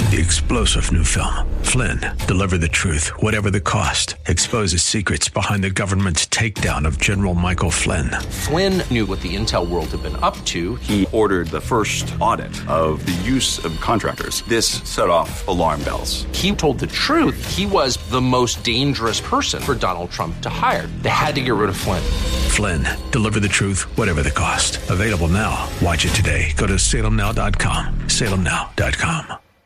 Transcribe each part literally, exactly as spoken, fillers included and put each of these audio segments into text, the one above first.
The explosive new film, Flynn, deliver the truth, whatever the cost, exposes secrets behind the government's takedown of General Michael Flynn. Flynn knew what the intel world had been up to. He ordered the first audit of the use of contractors. This set off alarm bells. He told the truth. He was the most dangerous person for Donald Trump to hire. They had to get rid of Flynn. Flynn, deliver the truth, whatever the cost. Available now. Watch it today. Go to salem now dot com. salem now dot com.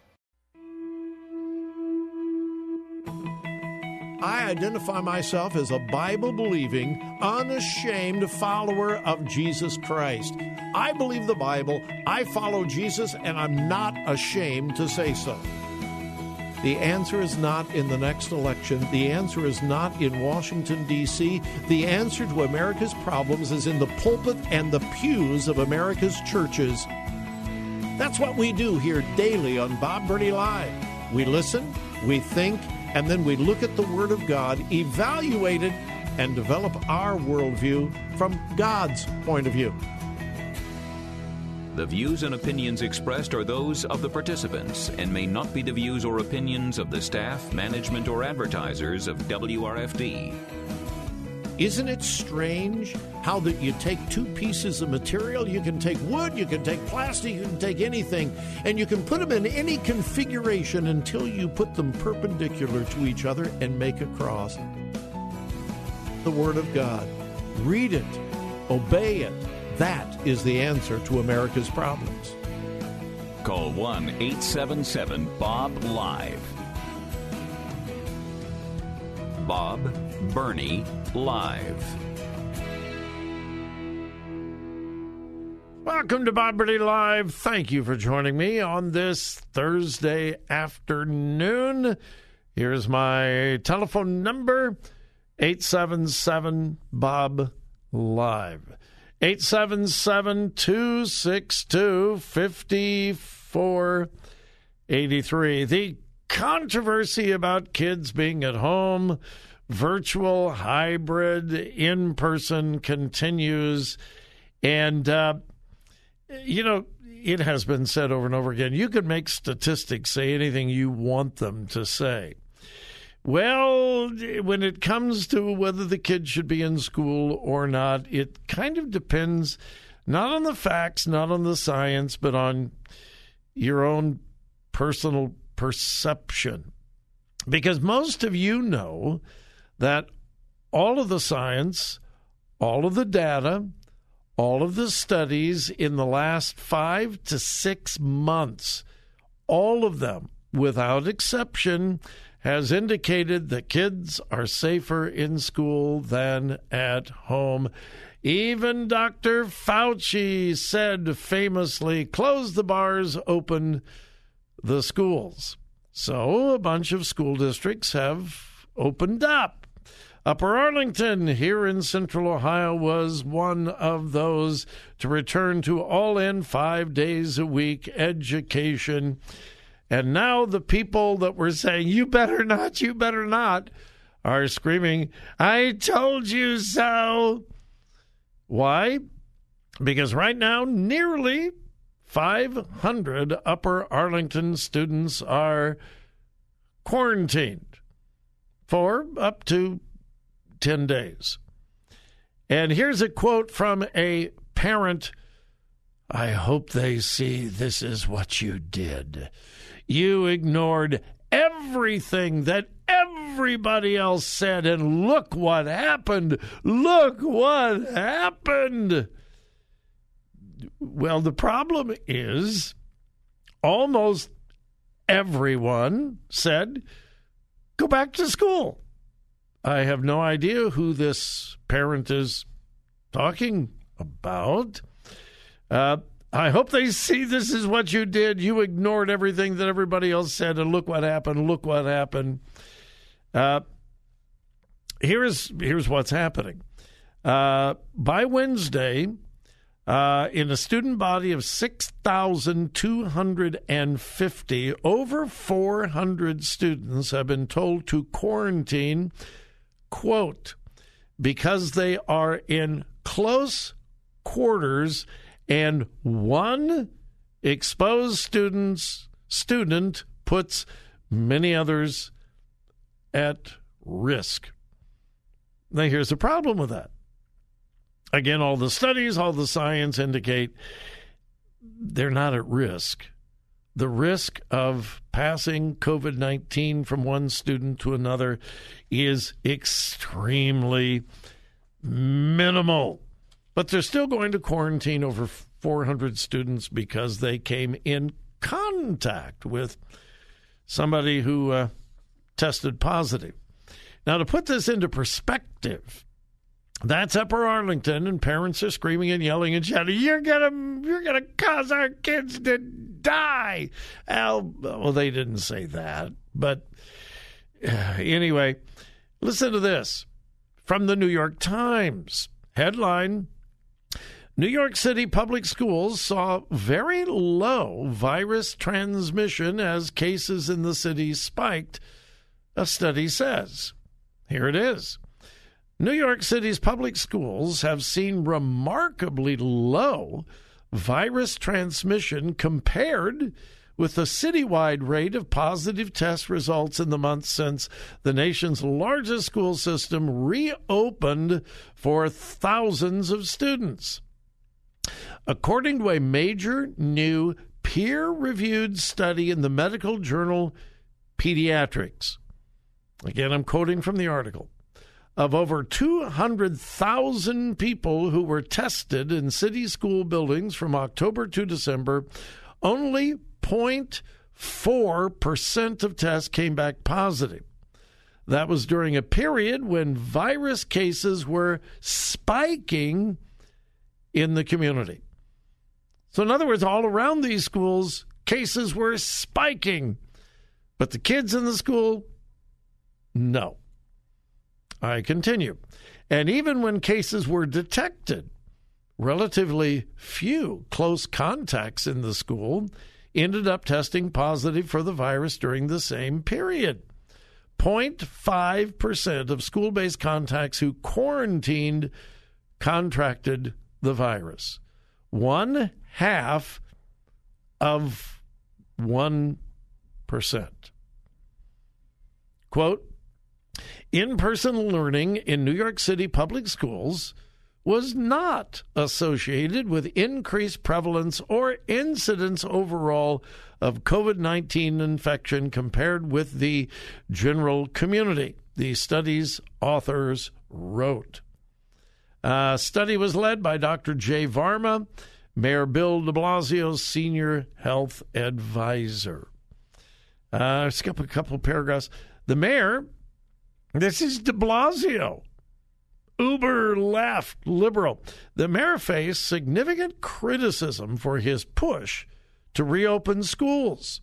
I identify myself as a Bible-believing, unashamed follower of Jesus Christ. I believe the Bible, I follow Jesus, and I'm not ashamed to say so. The answer is not in the next election. The answer is not in Washington, D C The answer to America's problems is in the pulpit and the pews of America's churches. That's what we do here daily on Bob Burney Live. We listen, we think, and then we look at the Word of God, evaluate it, and develop our worldview from God's point of view. The views and opinions expressed are those of the participants and may not be the views or opinions of the staff, management, or advertisers of W R F D. Isn't it strange how that you take two pieces of material, you can take wood, you can take plastic, you can take anything, and you can put them in any configuration until you put them perpendicular to each other and make a cross. The Word of God. Read it. Obey it. That is the answer to America's problems. Call one eight seven seven Bob Live. Bob Burney Live. Welcome to Bob Burney Live. Thank you for joining me on this Thursday afternoon. Here's my telephone number, eight seven seven Bob Live. eight seven seven, two six two, five four eight three. The controversy about kids being at home, virtual, hybrid, in-person continues. And, uh, you know, it has been said over and over again, you can make statistics say anything you want them to say. Well, when it comes to whether the kid should be in school or not, it kind of depends not on the facts, not on the science, but on your own personal perception. Because most of you know that all of the science, all of the data, all of the studies in the last five to six months, all of them, without exception, has indicated that kids are safer in school than at home. Even Doctor Fauci said famously, close the bars, open the schools. So a bunch of school districts have opened up. Upper Arlington here in Central Ohio was one of those to return to all-in five days a week education. And now the people that were saying, you better not, you better not, are screaming, I told you so. Why? Because right now, nearly five hundred Upper Arlington students are quarantined for up to ten days. And here's a quote from a parent. I hope they see this is what you did. You ignored everything that everybody else said, and look what happened. Look what happened. Well, the problem is almost everyone said, go back to school. I have no idea who this parent is talking about. Uh, I hope they see this is what you did. You ignored everything that everybody else said, and look what happened. Look what happened. Uh, here's here's what's happening. Uh, by Wednesday, uh, in a student body of six thousand two hundred fifty, over four hundred students have been told to quarantine, quote, because they are in close quarters and one exposed students student puts many others at risk. Now, here's the problem with that. Again, all the studies, all the science indicate they're not at risk. The risk of passing COVID nineteen from one student to another is extremely minimal. But they're still going to quarantine over four hundred students because they came in contact with somebody who uh, tested positive. Now, to put this into perspective, that's Upper Arlington, and parents are screaming and yelling and shouting, "You're gonna, you're gonna cause our kids to die!" Al, well, they didn't say that, but uh, anyway, listen to this from the New York Times headline: New York City public schools saw very low virus transmission as cases in the city spiked, a study says. Here it is. New York City's public schools have seen remarkably low virus transmission compared with the citywide rate of positive test results in the months since the nation's largest school system reopened for thousands of students. According to a major new peer-reviewed study in the medical journal Pediatrics, again, I'm quoting from the article, of over two hundred thousand people who were tested in city school buildings from October to December, only zero point four percent of tests came back positive. That was during a period when virus cases were spiking in the community. So in other words, all around these schools, cases were spiking. But the kids in the school, no. I continue. And even when cases were detected, relatively few close contacts in the school ended up testing positive for the virus during the same period. zero point five percent of school-based contacts who quarantined contracted the virus. One half of one percent. Quote, in-person learning in New York City public schools was not associated with increased prevalence or incidence overall of COVID nineteen infection compared with the general community, the study's authors wrote. A study was led by Doctor Jay Varma, Mayor Bill de Blasio's senior health advisor. Uh, skip a couple of paragraphs. The mayor, this is de Blasio, uber left liberal. The mayor faced significant criticism for his push to reopen schools.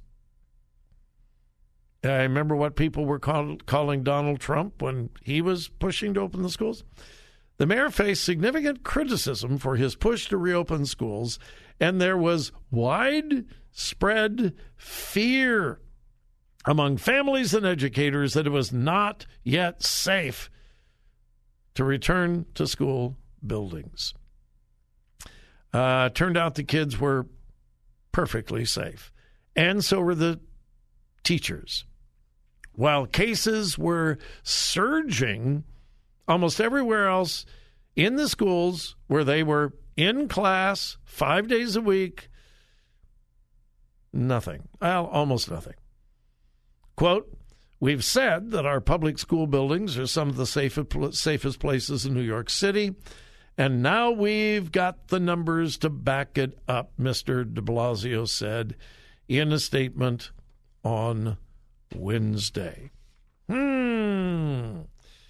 I remember what people were call, calling Donald Trump when he was pushing to open the schools. The mayor faced significant criticism for his push to reopen schools, and there was widespread fear among families and educators that it was not yet safe to return to school buildings. Uh, turned out the kids were perfectly safe, and so were the teachers. While cases were surging almost everywhere else in the schools where they were in class five days a week, nothing, well, almost nothing. Quote, we've said that our public school buildings are some of the safest, safest places in New York City, and now we've got the numbers to back it up, Mister de Blasio said in a statement on Wednesday. Hmm.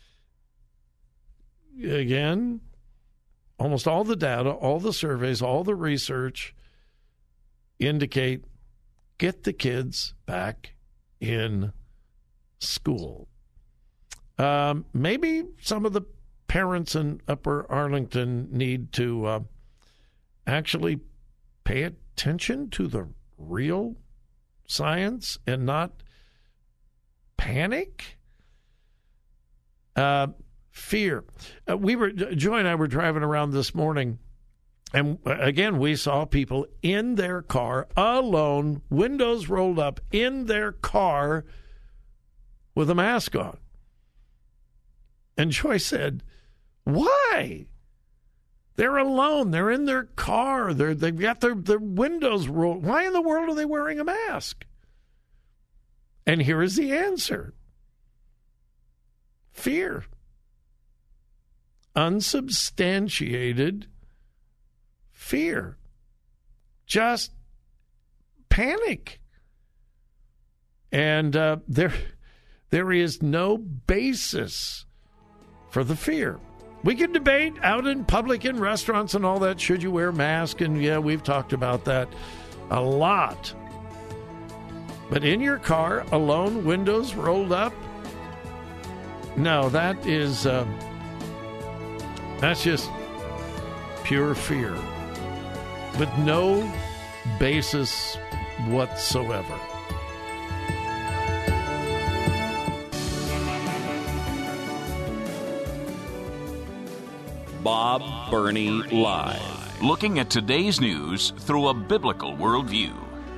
Again, almost all the data, all the surveys, all the research indicate get the kids back in school. Um, maybe some of the parents in Upper Arlington need to uh, actually pay attention to the real science and not panic. Uh, fear. Uh, we were Joy and I were driving around this morning, And again, we saw people in their car alone, windows rolled up in their car with a mask on. And Joy said, why? They're alone. They're in their car. They're, they've got their, their windows rolled. Why in the world are they wearing a mask? And here is the answer. Fear. Unsubstantiated fear. Just panic. And uh, there, there is no basis for the fear. We can debate out in public, in restaurants and all that, should you wear a mask? And yeah, we've talked about that a lot. But in your car, alone, windows rolled up, no, that is, uh, that's just pure fear with no basis whatsoever. Bob Burney Live. Looking at today's news through a biblical worldview.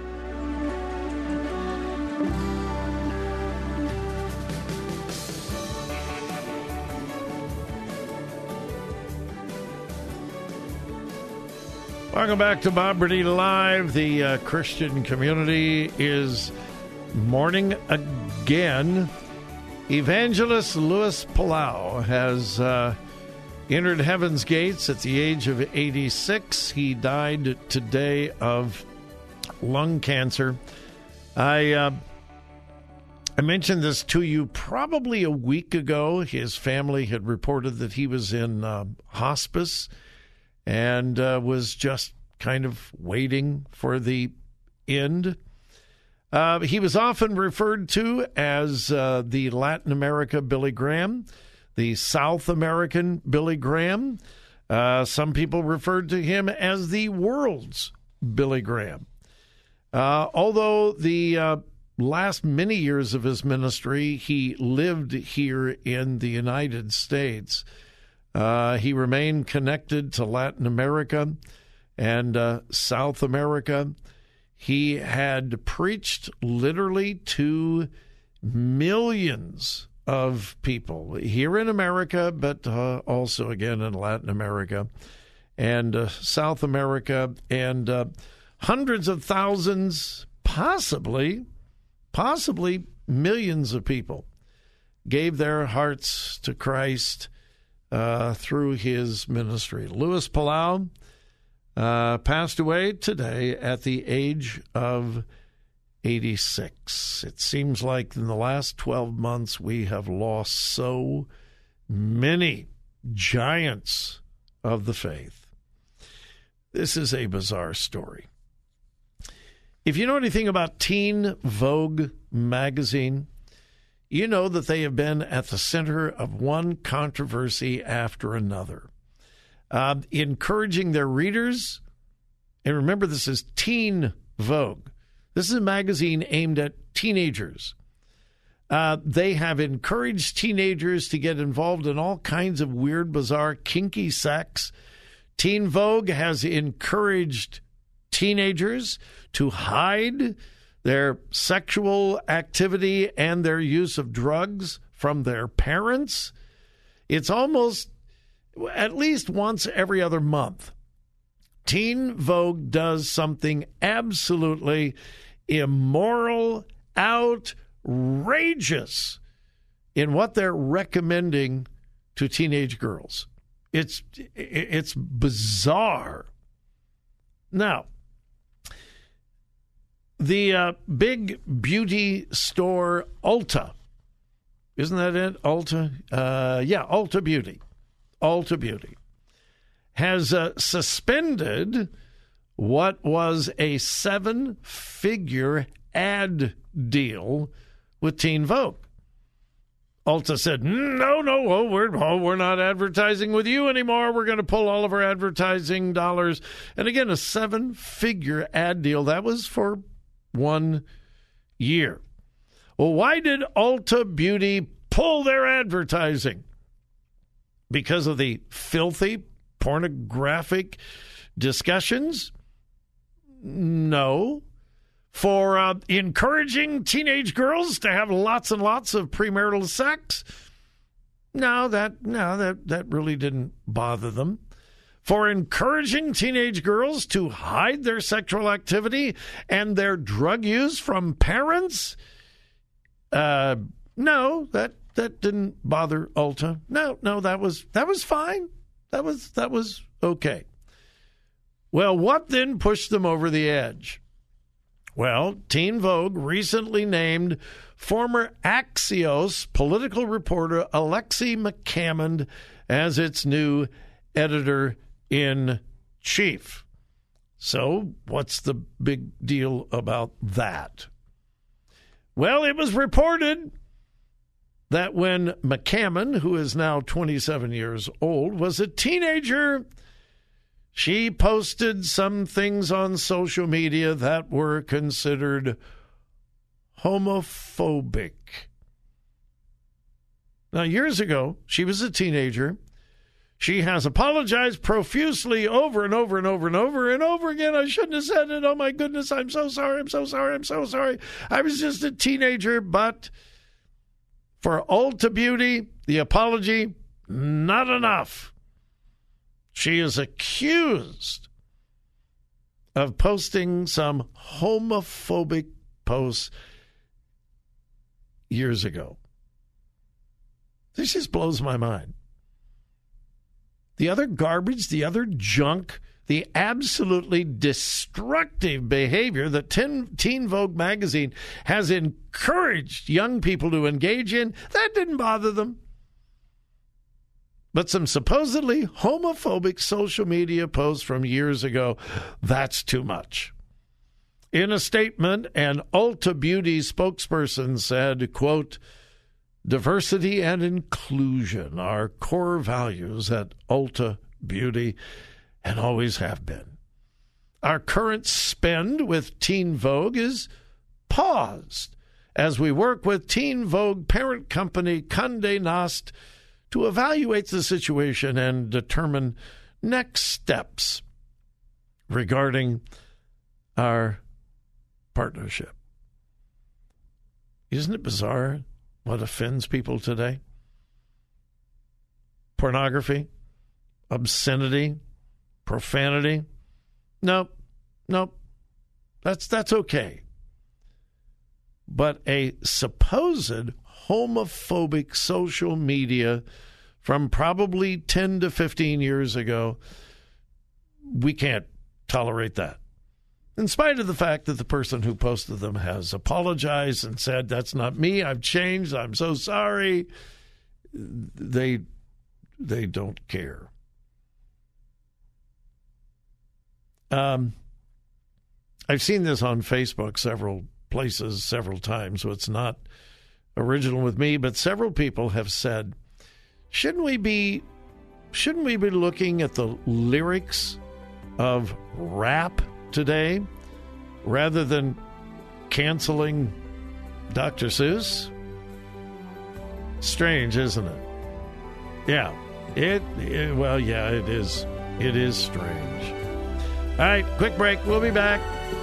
Welcome back to Bob Burney Live. The uh, Christian community is mourning again. Evangelist Luis Palau has uh, entered heaven's gates at the age of eighty-six. He died today of lung cancer. I uh, I mentioned this to you probably a week ago. His family had reported that he was in uh, hospice and uh, was just kind of waiting for the end. Uh, he was often referred to as uh, the Latin America Billy Graham, the South American Billy Graham. Uh, some people referred to him as the world's Billy Graham. Uh, although the uh, last many years of his ministry, he lived here in the United States. Uh, he remained connected to Latin America and uh, South America. He had preached literally to millions of people here in America, but uh, also again in Latin America and uh, South America, and uh, hundreds of thousands, possibly, possibly millions of people gave their hearts to Christ Uh, through his ministry. Luis Palau uh, passed away today at the age of eighty-six. It seems like in the last twelve months we have lost so many giants of the faith. This is a bizarre story. If you know anything about Teen Vogue magazine, you know that they have been at the center of one controversy after another, uh, encouraging their readers. And remember, this is Teen Vogue. This is a magazine aimed at teenagers. Uh, they have encouraged teenagers to get involved in all kinds of weird, bizarre, kinky sex. Teen Vogue has encouraged teenagers to hide their sexual activity and their use of drugs from their parents. It's almost at least once every other month. Teen Vogue does something absolutely immoral, outrageous in what they're recommending to teenage girls. It's it's bizarre. Now, the uh, big beauty store Ulta, isn't that it? Ulta? Uh, yeah, Ulta Beauty. Ulta Beauty has uh, suspended what was a seven-figure ad deal with Teen Vogue. Ulta said, no, no, oh, we're, oh, we're not advertising with you anymore. We're going to pull all of our advertising dollars. And again, a seven-figure ad deal. That was for one year. Well, why did Ulta Beauty pull their advertising? Because of the filthy, pornographic, discussions? No. For uh, encouraging teenage girls to have lots and lots of premarital sex? No, that no, that, that really didn't bother them. For encouraging teenage girls to hide their sexual activity and their drug use from parents? Uh, no, that that didn't bother Ulta. No, no, that was that was fine. That was that was okay. Well, what then pushed them over the edge? Well, Teen Vogue recently named former Axios political reporter Alexei McCammond as its new editor-in-chief. So, what's the big deal about that? Well, it was reported that when McCammond, who is now twenty-seven years old, was a teenager, she posted some things on social media that were considered homophobic. Now, years ago, she was a teenager. She has apologized profusely over and over and over and over and over again. I shouldn't have said it. Oh, my goodness. I'm so sorry. I'm so sorry. I'm so sorry. I was just a teenager. But for Ulta Beauty, the apology, not enough. She is accused of posting some homophobic posts years ago. This just blows my mind. The other garbage, the other junk, the absolutely destructive behavior that Teen, Teen Vogue magazine has encouraged young people to engage in, that didn't bother them. But some supposedly homophobic social media posts from years ago, that's too much. In a statement, an Ulta Beauty spokesperson said, quote, "Diversity and inclusion are core values at Ulta Beauty and always have been. Our current spend with Teen Vogue is paused as we work with Teen Vogue parent company Condé Nast to evaluate the situation and determine next steps regarding our partnership." Isn't it bizarre what offends people today? Pornography, obscenity, profanity. Nope, nope. That's that's okay. But a supposed homophobic social media from probably ten to fifteen years ago, we can't tolerate that. In spite of the fact that the person who posted them has apologized and said, "That's not me, I've changed, I'm so sorry," they they don't care. Um, I've seen this on Facebook several places, several times, so it's not original with me, but several people have said, shouldn't we be shouldn't we be looking at the lyrics of rap today rather than canceling Doctor Seuss? Strange, isn't it? Yeah. It, it well, yeah, it is. It is strange. All right, quick break. We'll be back.